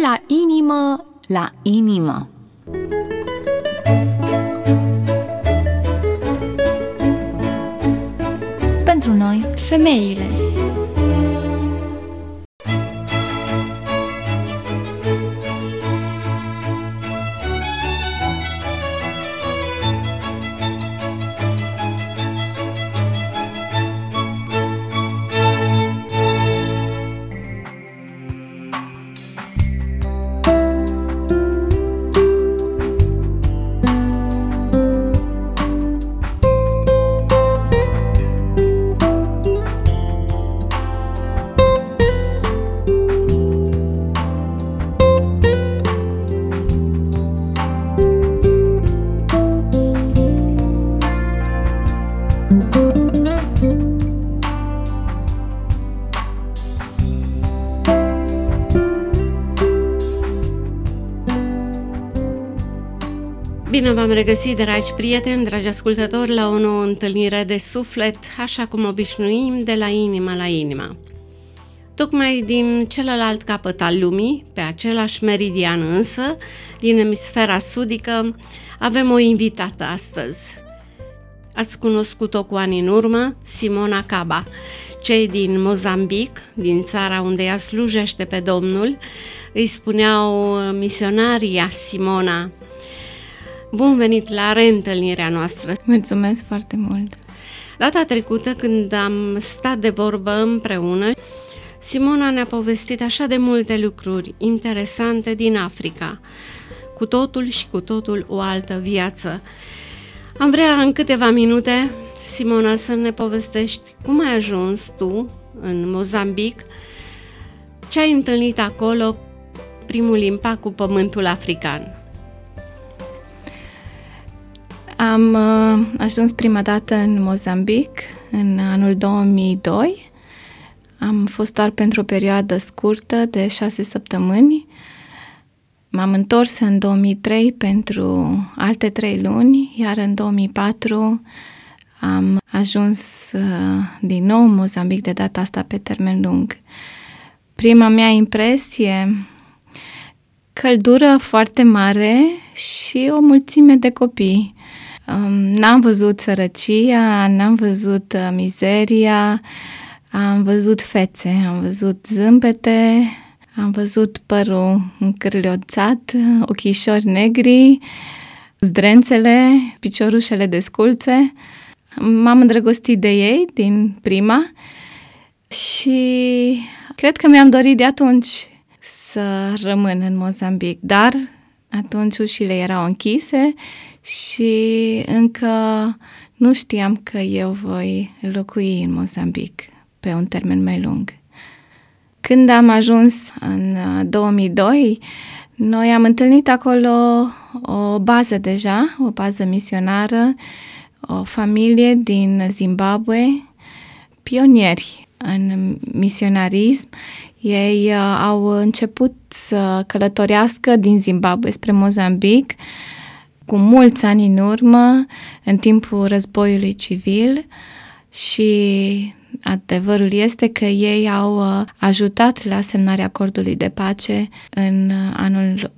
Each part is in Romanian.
la inimă, la inimă. Pentru noi, femeile. Bine v-am regăsit, dragi prieteni, dragi ascultători, la o nouă întâlnire de suflet, așa cum obișnuim, de la inimă la inimă. Tocmai din celălalt capăt al lumii, pe același meridian însă, din emisfera sudică, avem o invitată astăzi. Ați cunoscut-o cu ani în urmă, Simona Caba. Cei din Mozambic, din țara unde ea slujește pe Domnul, îi spuneau misionaria Simona. Bun venit la reîntâlnirea noastră! Mulțumesc foarte mult! Data trecută, când am stat de vorbă împreună, Simona ne-a povestit așa de multe lucruri interesante din Africa, cu totul și cu totul o altă viață. Am vrea în câteva minute, Simona, să ne povestești cum ai ajuns tu în Mozambic, ce ai întâlnit acolo, primul impact cu pământul african. Am ajuns prima dată în Mozambic în anul 2002. Am fost doar pentru o perioadă scurtă de 6 săptămâni. M-am întors în 2003 pentru alte 3 luni, iar în 2004 am ajuns din nou în Mozambic, de data asta pe termen lung. Prima mea impresie, căldură foarte mare și o mulțime de copii. N-am văzut sărăcia, n-am văzut mizeria, am văzut fețe, am văzut zâmbete, am văzut părul încârlioțat, ochișori negri, zdrențele, piciorușele desculțe. M-am îndrăgostit de ei din prima și cred că mi-am dorit de atunci să rămân în Mozambic, dar atunci ușile erau închise și încă nu știam că eu voi locui în Mozambic pe un termen mai lung. Când am ajuns în 2002, noi am întâlnit acolo o bază deja, o bază misionară, o familie din Zimbabwe, pionieri în misionarism. Ei au început să călătorească din Zimbabwe spre Mozambic cu mulți ani în urmă, în timpul războiului civil, și adevărul este că ei au ajutat la semnarea acordului de pace în anul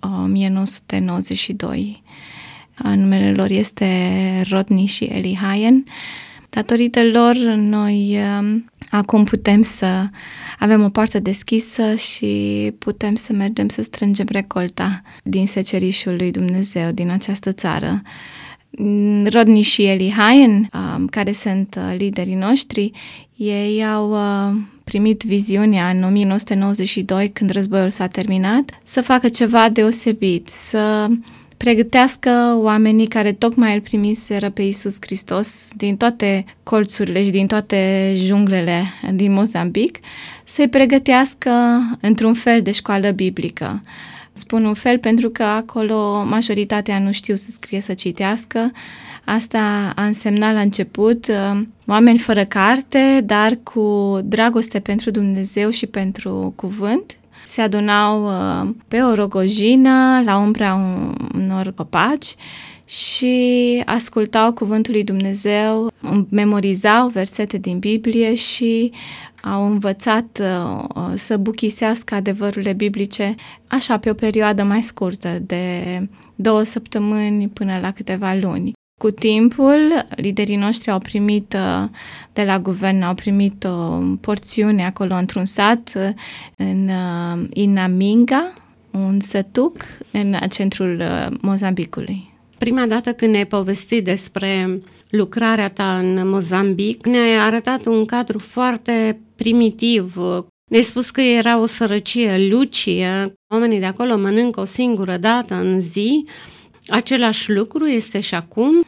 1992. Numele lor este Rodney și Eli Hayen. Datorită lor, noi acum putem să avem o poartă deschisă și putem să mergem să strângem recolta din secerișul lui Dumnezeu din această țară. Rodney și Eli Hayen, care sunt liderii noștri, ei au primit viziunea în 1992, când războiul s-a terminat, să facă ceva deosebit, să pregătească oamenii care tocmai îl primiseră pe Iisus Hristos din toate colțurile și din toate junglele din Mozambic, să-i pregătească într-un fel de școală biblică. Spun un fel pentru că acolo majoritatea nu știu să scrie, să citească. Asta a însemnat la început oameni fără carte, dar cu dragoste pentru Dumnezeu și pentru cuvânt. Se adunau pe o rogojină la umbra unor copaci și ascultau cuvântul lui Dumnezeu, memorizau versete din Biblie și au învățat să buchisească adevărurile biblice așa pe o perioadă mai scurtă, de 2 săptămâni până la câteva luni. Cu timpul, liderii noștri au primit de la guvern, au primit o porțiune acolo într-un sat, în Inaminga, un sătuc în centrul Mozambicului. Prima dată când ne-ai povestit despre lucrarea ta în Mozambic, ne-ai arătat un cadru foarte primitiv. Ne-ai spus că era o sărăcie lucie, oamenii de acolo mănâncă o singură dată în zi. Același lucru este și acum?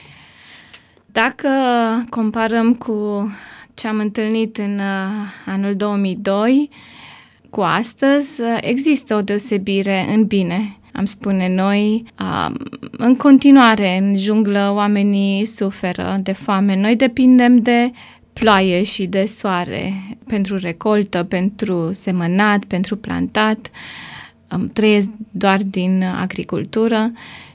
Dacă comparăm cu ce am întâlnit în anul 2002, cu astăzi, există o deosebire în bine. Am spune noi, în continuare, în junglă, oamenii suferă de foame. Noi depindem de ploaie și de soare pentru recoltă, pentru semănat, pentru plantat. Trăiesc doar din agricultură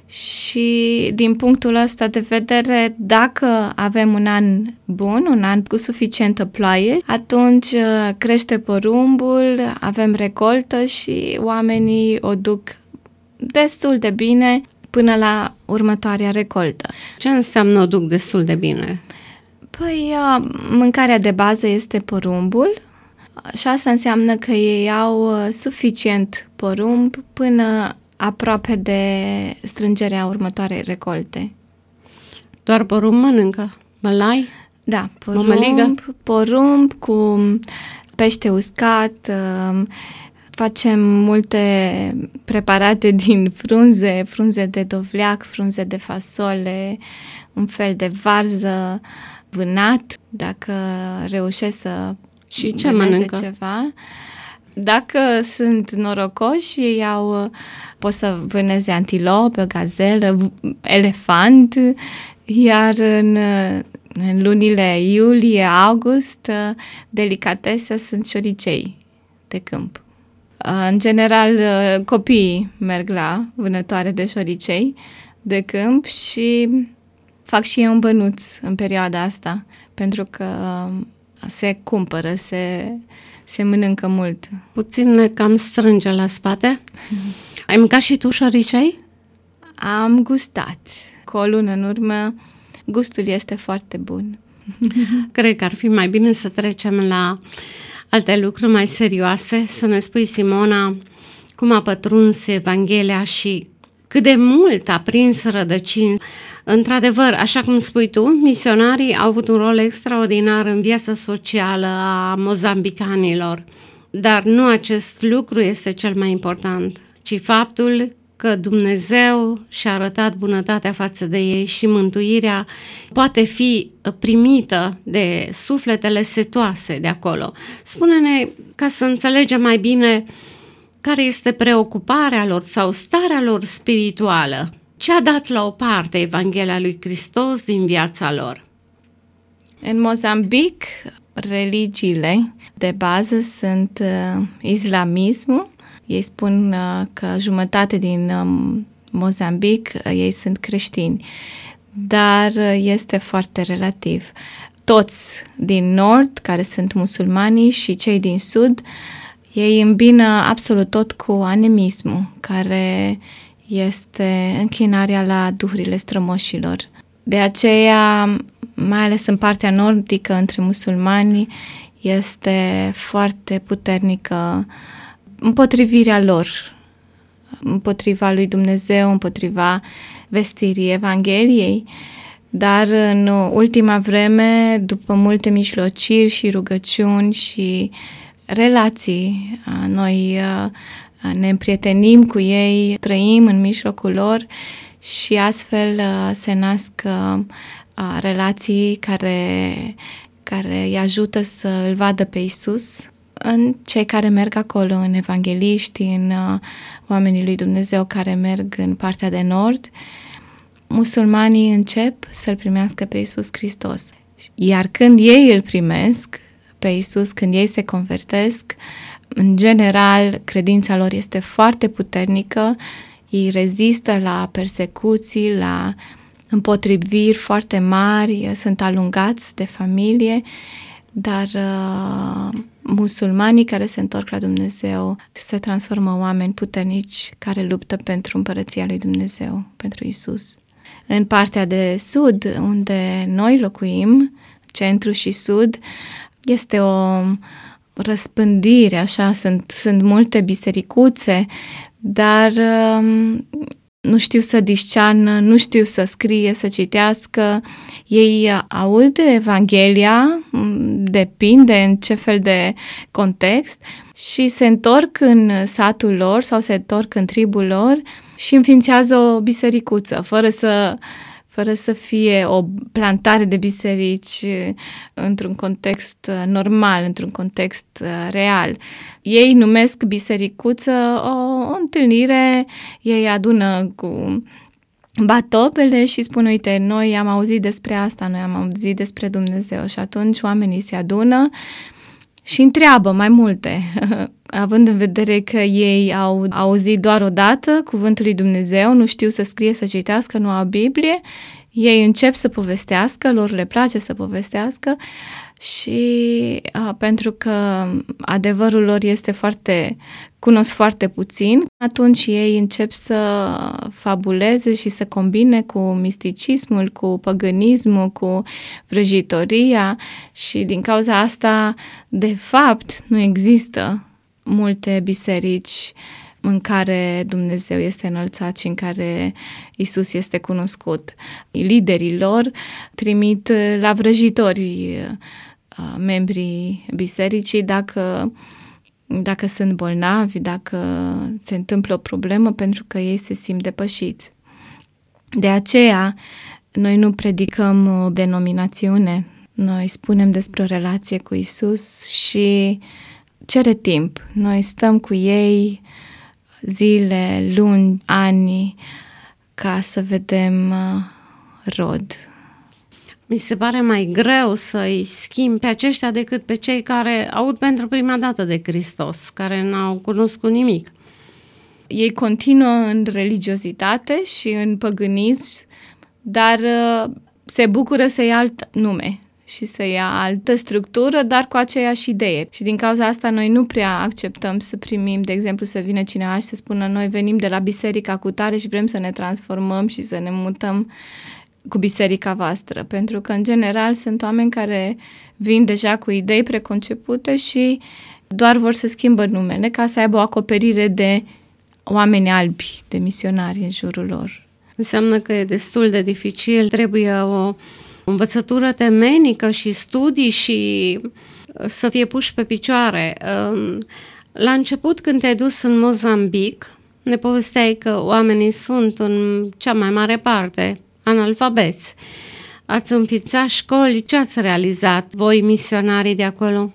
și din punctul ăsta de vedere, dacă avem un an bun, un an cu suficientă ploaie, atunci crește porumbul, avem recoltă și oamenii o duc destul de bine până la următoarea recoltă. Ce înseamnă o duc destul de bine? Păi, mâncarea de bază este porumbul și asta înseamnă că ei au suficient porumb până aproape de strângerea următoarei recolte. Doar porumb mănâncă? Mălai? Da, porumb cu pește uscat. Facem multe preparate din frunze de dovleac, frunze de fasole, un fel de varză vânat, dacă reușesc să și ce mănâncă? Ceva. Dacă sunt norocoși, ei pot să vâneze antilopă, gazelă, elefant, iar în lunile iulie-august, delicatesea sunt șoricei de câmp. În general, copiii merg la vânătoare de șoricei de câmp și fac și eu un bănuț în perioada asta, pentru că se cumpără, se mănâncă mult. Puțin ne cam strânge la spate. Ai mâncat și tu șoricei? Am gustat. Cu o lună în urmă, gustul este foarte bun. Cred că ar fi mai bine să trecem la alte lucruri mai serioase, să ne spui, Simona, cum a pătruns Evanghelia și cât de mult a prins rădăcini. Într-adevăr, așa cum spui tu, misionarii au avut un rol extraordinar în viața socială a mozambicanilor, dar nu acest lucru este cel mai important, ci faptul că Dumnezeu și-a arătat bunătatea față de ei și mântuirea poate fi primită de sufletele setoase de acolo. Spune-ne, ca să înțelegem mai bine, care este preocuparea lor sau starea lor spirituală? Ce a dat la o parte Evanghelia lui Hristos din viața lor? În Mozambic, religiile de bază sunt islamismul. Ei spun că jumătate din Mozambic ei sunt creștini, dar este foarte relativ. Toți din nord, care sunt musulmanii, și cei din sud, ei îmbină absolut tot cu animismul, care este închinarea la duhurile strămoșilor. De aceea, mai ales în partea nordică, între musulmani, este foarte puternică împotrivirea lor, împotriva lui Dumnezeu, împotriva vestirii Evangheliei. Dar în ultima vreme, după multe mijlociri și rugăciuni și relații, noi ne împrietenim cu ei, trăim în mijlocul lor și astfel se nasc relații care îi ajută să îl vadă pe Iisus în cei care merg acolo, în evangeliști, în oamenii lui Dumnezeu care merg în partea de nord. Musulmanii încep să-L primească pe Iisus Hristos. Iar când ei îl primesc pe Iisus, când ei se convertesc, în general, credința lor este foarte puternică, Ei rezistă la persecuții, la împotriviri foarte mari, sunt alungați de familie, dar musulmanii care se întorc la Dumnezeu se transformă în oameni puternici care luptă pentru împărăția lui Dumnezeu, pentru Isus. În partea de sud, unde noi locuim, centru și sud, este o răspândire, așa, sunt multe bisericuțe, dar nu știu să discearnă, nu știu să scrie, să citească. Ei aud Evanghelia, depinde în ce fel de context, și se întorc în satul lor sau se întorc în tribul lor și înființează o bisericuță, fără să fie o plantare de biserici într-un context normal, într-un context real. Ei numesc bisericuță o întâlnire, ei adună cu batopele și spun, uite, noi am auzit despre asta, noi am auzit despre Dumnezeu, și atunci oamenii se adună și întreabă mai multe, având în vedere că ei au auzit doar o dată cuvântul lui Dumnezeu, nu știu să scrie, să citească, nu au Biblie, ei încep să povestească, lor le place să povestească și pentru că adevărul lor cunosc foarte puțin, atunci ei încep să fabuleze și să combine cu misticismul, cu păgânismul, cu vrăjitoria, și din cauza asta, de fapt, nu există multe biserici în care Dumnezeu este înălțat și în care Isus este cunoscut. Liderii lor trimit la vrăjitori membrii bisericii dacă sunt bolnavi, dacă se întâmplă o problemă, pentru că ei se simt depășiți. De aceea, noi nu predicăm o denominațiune, noi spunem despre o relație cu Isus și cere timp. Noi stăm cu ei zile, luni, ani, ca să vedem rod. Mi se pare mai greu să-i schimb pe aceștia decât pe cei care aud pentru prima dată de Hristos, care n-au cunoscut nimic. Ei continuă în religiozitate și în păgânism, dar se bucură să ia alt nume și să ia altă structură, dar cu aceeași idee. Și din cauza asta noi nu prea acceptăm să primim, de exemplu, să vină cineva și să spună, noi venim de la biserica cutare și vrem să ne transformăm și să ne mutăm cu biserica voastră, pentru că în general sunt oameni care vin deja cu idei preconcepute și doar vor să schimbă numele ca să aibă o acoperire de oameni albi, de misionari în jurul lor. Înseamnă că e destul de dificil, trebuie o învățătură temenică și studii și să fie puși pe picioare. La început, când te-ai dus în Mozambic, ne povesteai că oamenii sunt în cea mai mare parte analfabeți. Ați înființat școli, ce ați realizat voi, misionarii de acolo?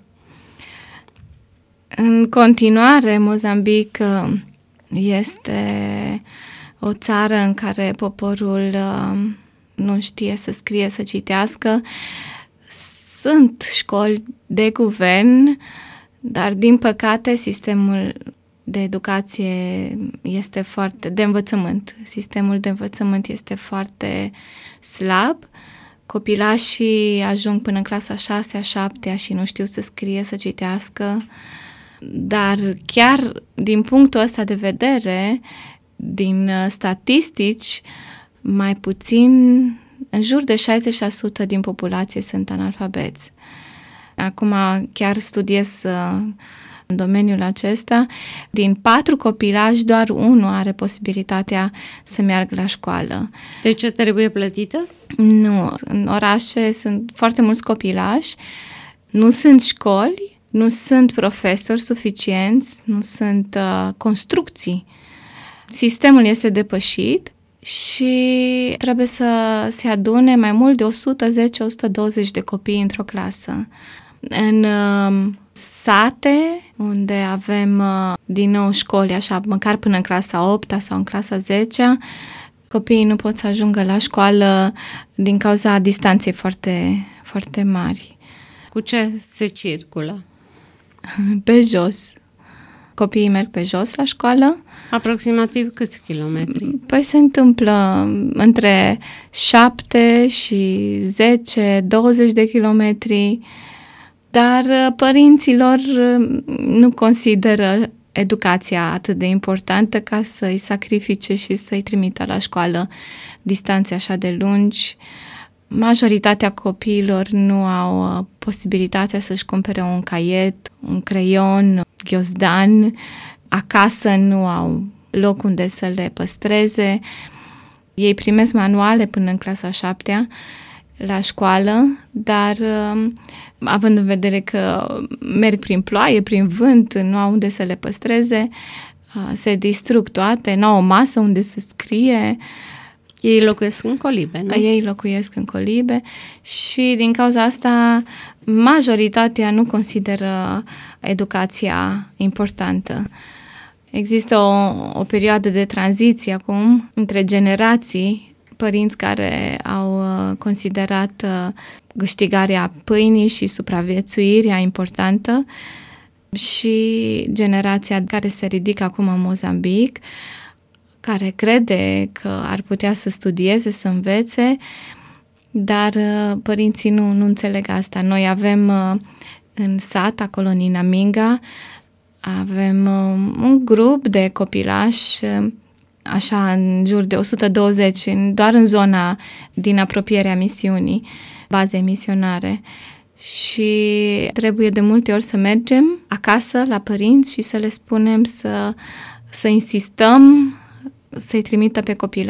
În continuare, Mozambic este o țară în care poporul nu știe să scrie, să citească. Sunt școli de guvern, dar din păcate sistemul de educație sistemul de învățământ este foarte slab. Copilașii ajung până în clasa 6-a, 7-a și nu știu să scrie, să citească. Dar chiar din punctul ăsta de vedere, din statistici, mai puțin, în jur de 60% din populație sunt analfabeți. Acum chiar studiez în domeniul acesta. Din 4 copilași, doar 1 are posibilitatea să meargă la școală. De ce trebuie plătită? Nu. În orașe sunt foarte mulți copilași, nu sunt școli, nu sunt profesori suficienți, nu sunt construcții. Sistemul este depășit și trebuie să se adune mai mult de 110-120 de copii într-o clasă. În sate, unde avem din nou școli, așa, măcar până în clasa 8-a sau în clasa 10-a, copiii nu pot să ajungă la școală din cauza distanței foarte, foarte mari. Cu ce se circulă? Pe jos. Copiii merg pe jos la școală. Aproximativ câți kilometri? Păi se întâmplă între 7 și 10-20 de kilometri, dar părinților nu consideră educația atât de importantă ca să-i sacrifice și să-i trimită la școală distanțe așa de lungi. Majoritatea copiilor nu au posibilitatea să-și cumpere un caiet, un creion, ghiozdan. Acasă nu au loc unde să le păstreze. Ei primesc manuale până în clasa 7-a la școală, dar având în vedere că merg prin ploaie, prin vânt, nu au unde să le păstreze, se distrug toate, nu au o masă unde să scrie. Ei locuiesc în colibe, nu? Ei locuiesc în colibe și din cauza asta majoritatea nu consideră educația importantă. Există o perioadă de tranziție acum între generații, părinți care au considerat câștigarea pâinii și supraviețuirea importantă și generația care se ridică acum în Mozambic, care crede că ar putea să studieze, să învețe, dar părinții nu înțeleg asta. Noi avem în sat, acolo în Inaminga, avem un grup de copilași, așa în jur de 120, doar în zona din apropierea misiunii, bazei misionare. Și trebuie de multe ori să mergem acasă la părinți și să le spunem să insistăm să-i trimită pe copii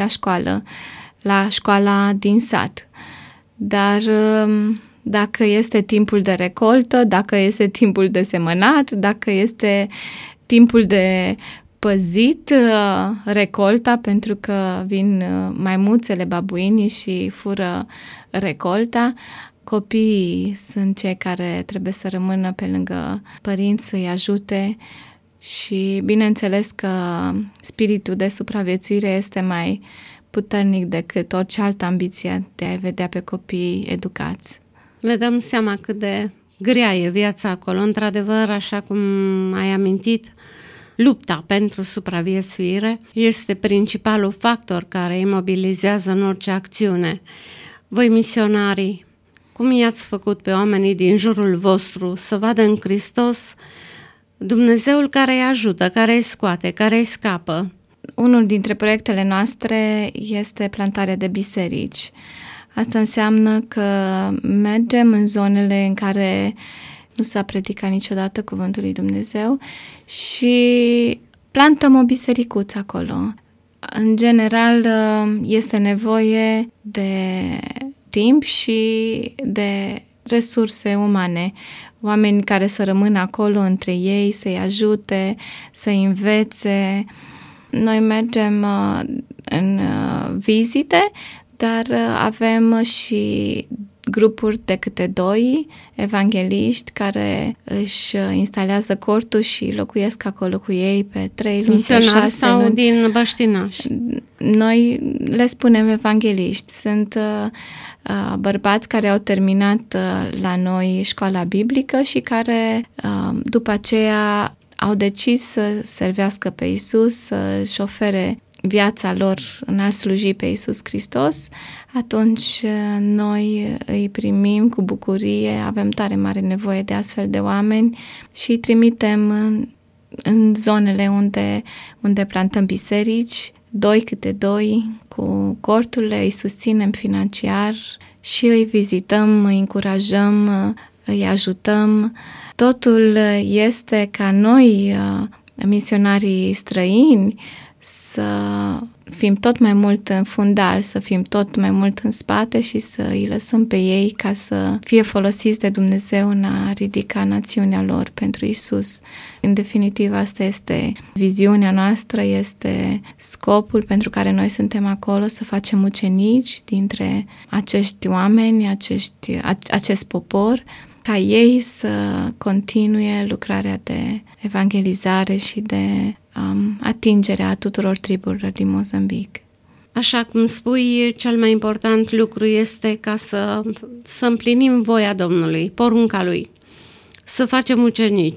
la școala din sat. Dar dacă este timpul de recoltă, dacă este timpul de semănat, dacă este timpul de păzit recolta, pentru că vin maimuțele, babuinii și fură recolta, copiii sunt cei care trebuie să rămână pe lângă părinți, să-i ajute și bineînțeles că spiritul de supraviețuire este mai puternic decât orice altă ambiție de a vedea pe copii educați. Ne dăm seama cât de grea e viața acolo. Într-adevăr, așa cum ai amintit, lupta pentru supraviețuire este principalul factor care imobilizează în orice acțiune. Voi, misionarii, cum i-ați făcut pe oamenii din jurul vostru să vadă în Hristos Dumnezeul care îi ajută, care îi scoate, care îi scapă? Unul dintre proiectele noastre este plantarea de biserici. Asta înseamnă că mergem în zonele în care nu s-a predicat niciodată cuvântul lui Dumnezeu și plantăm o bisericuță acolo. În general, este nevoie de timp și de resurse umane, oameni care să rămână acolo între ei, să-i ajute, să-i învețe. Noi mergem în vizite, dar avem și grupuri de câte 2 evangeliști care își instalează cortul și locuiesc acolo cu ei pe 3 luni, misionari 6 sau luni. din băștinași? Noi le spunem evangeliști. Sunt bărbați care au terminat la noi școala biblică și care după aceea au decis să servească pe Iisus, să-și ofere viața lor în a sluji pe Iisus Hristos. Atunci noi îi primim cu bucurie, avem tare mare nevoie de astfel de oameni și îi trimitem în zonele unde plantăm biserici, 2 câte 2 cu corturile, îi susținem financiar și îi vizităm, îi încurajăm, îi ajutăm. Totul este ca noi, misionarii străini, să fim tot mai mult în fundal, să fim tot mai mult în spate și să îi lăsăm pe ei ca să fie folosiți de Dumnezeu în a ridica națiunea lor pentru Iisus. În definitiv, asta este viziunea noastră, este scopul pentru care noi suntem acolo, să facem ucenici dintre acești oameni, acest popor, ca ei să continue lucrarea de evangelizare și de atingerea tuturor triburilor din Mozambic. Așa cum spui, cel mai important lucru este ca să împlinim voia Domnului, porunca Lui, să facem ucenici.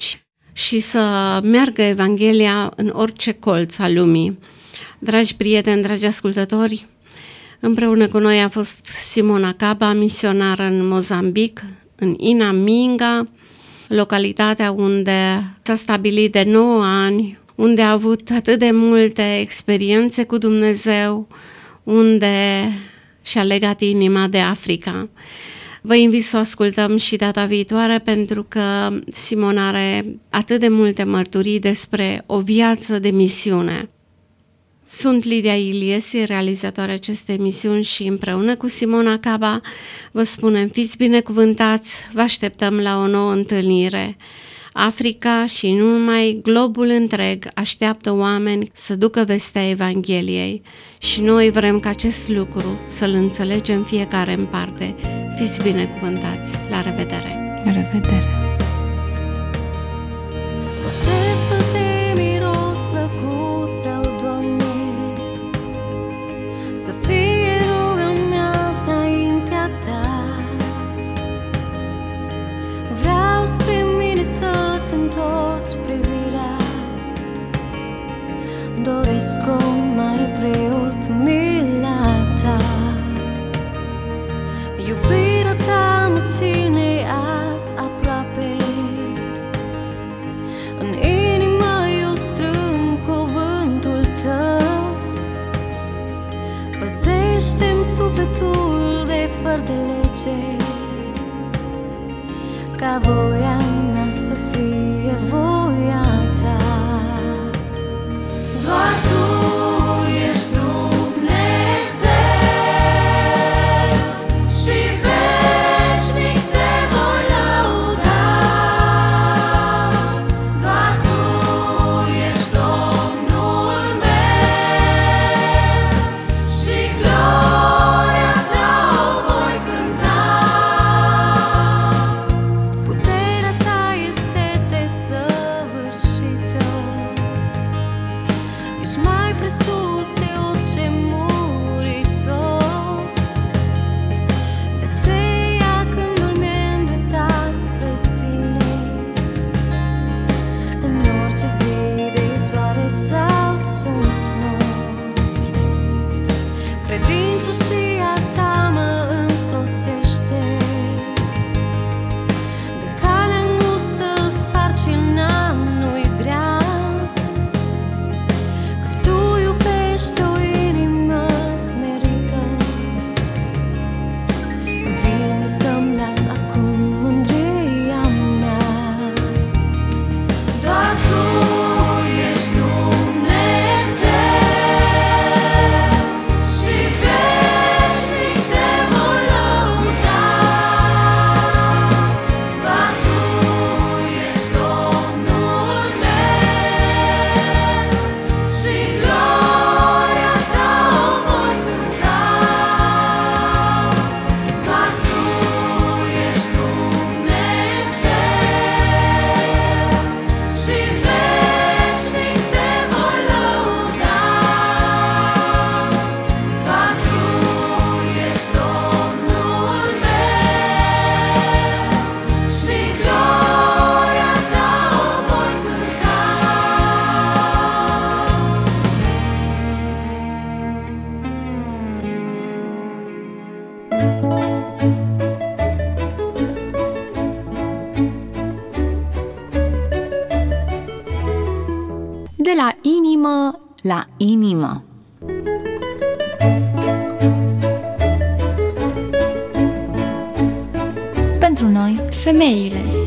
și să meargă Evanghelia în orice colț al lumii. Dragi prieteni, dragi ascultători, împreună cu noi a fost Simona Caba, misionară în Mozambic, în Inaminga, localitatea unde s-a stabilit de 9 ani, unde a avut atât de multe experiențe cu Dumnezeu, unde și-a legat inima de Africa. Vă invit să o ascultăm și data viitoare, pentru că Simona are atât de multe mărturii despre o viață de misiune. Sunt Lidia Iliesi, realizatoarea acestei emisiuni, și împreună cu Simona Caba vă spunem: fiți binecuvântați, vă așteptăm la o nouă întâlnire. Africa și nu numai, globul întreg așteaptă oameni să ducă vestea Evangheliei și noi vrem ca acest lucru să-l înțelegem fiecare în parte. Fiți binecuvântați! La revedere! La revedere! O jertfă de miros plăcut vreau, Doamne, să fie ruga mea înaintea Ta. Vreau spre mine să-ți întorci privirea, doresc o mare preot, mila Ta. Iubirea Ta mă ține azi aproape, în inimă eu strâng cuvântul Tău. Păzește-mi sufletul de fără de lege, ca voia mea să fie voia Ta. Doar Tu ești Dumnezeu și veșnic Te voi lăuda. Doar Tu ești Domnul meu și gloria Ta o voi cânta. Puterea Ta este desăvârșită, ești mai presus de orice muritor. De aceea când lumea e îndreptat spre Tine, în orice zi de soare sau sunt nori, credincioșia Ta mă însoțește. De calea îngustă sarcina nu-i grea, căci Tu iubești o inimă smerită. Vin să-mi las acum mândria mea. Doar Tu ești Dumnezeu și veșnic Te voi lăuda. Doar Tu ești Domnul meu și gloria Ta o voi cânta. Doar Tu ești Dumnezeu și veșnic Te voi lăuda. Doar Tu ești Domnul meu și gloria Ta o voi cânta. De la inimă la inimă. Pentru noi, Femeile.